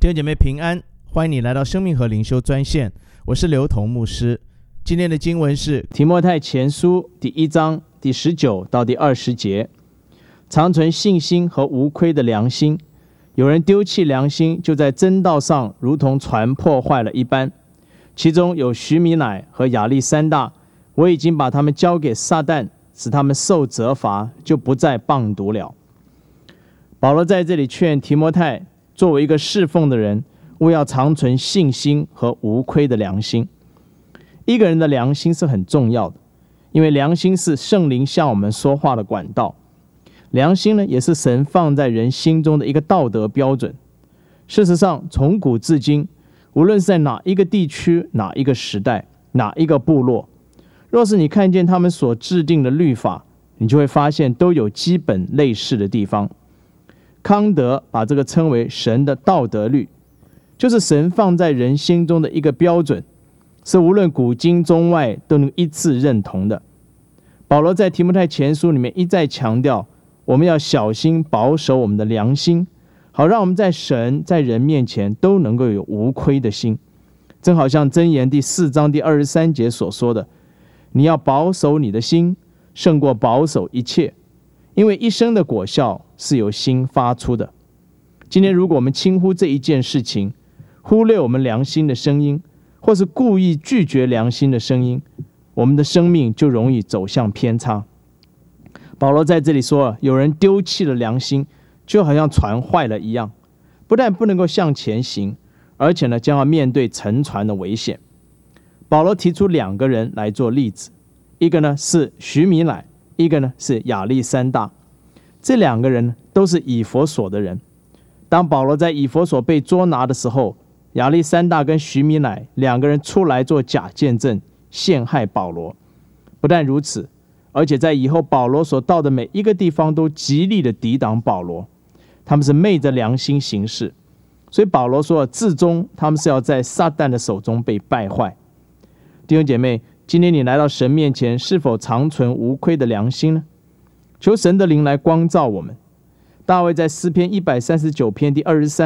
弟兄姐妹平安，欢迎你来到生命和灵修专线，我是刘同牧师。今天的经文是提摩太前书第1章第19到第20节，常存信心和无亏的良心。有人丢弃良心，就在真道上如同船破坏了一般。其中有许米乃和亚历山大，我已经把他们交给撒旦，使他们受责罚，就不再谤读了。保罗在这里劝提摩太，作为一个侍奉的人，务要常存信心和无亏的良心。一个人的良心是很重要的，因为良心是圣灵向我们说话的管道。良心呢，也是神放在人心中的一个道德标准。事实上，从古至今，无论是在哪一个地区、哪一个时代、哪一个部落，若是你看见他们所制定的律法，你就会发现都有基本类似的地方。康德把这个称为神的道德律，就是神放在人心中的一个标准，是无论古今中外都能一致认同的。保罗在提摩太前书里面一再强调，我们要小心保守我们的良心，好让我们在神在人面前都能够有无亏的心。正好像箴言第4章第23节所说的，你要保守你的心，胜过保守一切，因为一生的果效是由心发出的。今天如果我们轻忽这一件事情，忽略我们良心的声音，或是故意拒绝良心的声音，我们的生命就容易走向偏差。保罗在这里说，有人丢弃了良心，就好像船坏了一样，不但不能够向前行，而且呢，将要面对沉船的危险。保罗提出2个人来做例子，一个呢是许米乃，一个呢是亚历山大。这2个人都是以弗所的人。当保罗在以弗所被捉拿的时候，亚历山大跟许米乃2个人出来做假见证，陷害保罗。不但如此，而且在以后保罗所到的每一个地方都极力的抵挡保罗，他们是昧着良心行事。所以保罗说，至终他们是要在撒旦的手中被败坏。弟兄姐妹，今天你来到神面前，是否常存无亏的良心呢？求神的灵来光照我们。大卫在诗篇139篇第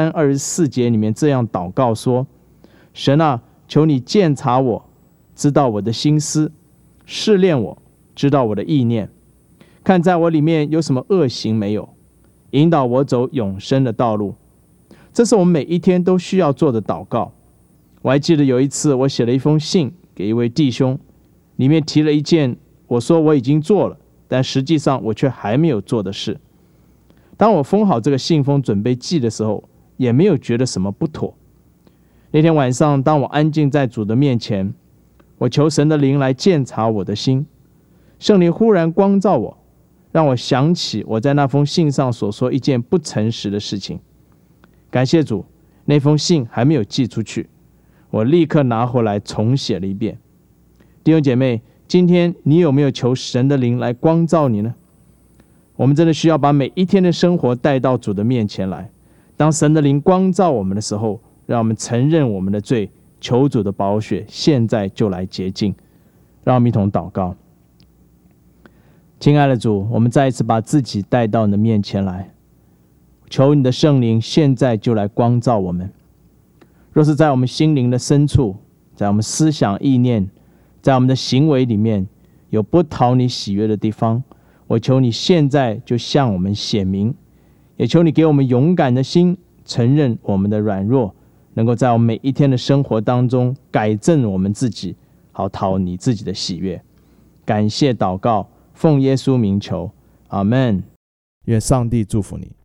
23、24节里面这样祷告说，神啊，求你鉴察我，知道我的心思，试炼我，知道我的意念，看在我里面有什么恶行没有，引导我走永生的道路。这是我们每一天都需要做的祷告。我还记得有一次我写了一封信给一位弟兄，里面提了一件我说我已经做了，但实际上我却还没有做的事。当我封好这个信封准备寄的时候，也没有觉得什么不妥。那天晚上，当我安静在主的面前，我求神的灵来鉴察我的心。圣灵忽然光照我，让我想起我在那封信上所说一件不诚实的事情。感谢主，那封信还没有寄出去，我立刻拿回来重写了一遍。弟兄姐妹，今天你有没有求神的灵来光照你呢？我们真的需要把每一天的生活带到主的面前来。当神的灵光照我们的时候，让我们承认我们的罪，求主的宝血现在就来洁净。让我们一同祷告。亲爱的主，我们再一次把自己带到你的面前来，求你的圣灵现在就来光照我们。若是在我们心灵的深处，在我们思想意念，在我们的行为里面有不讨你喜悦的地方，我求你现在就向我们显明，也求你给我们勇敢的心，承认我们的软弱，能够在我们每一天的生活当中改正我们自己，好讨你自己的喜悦。感谢祷告，奉耶稣名求，阿们。 愿上帝祝福你。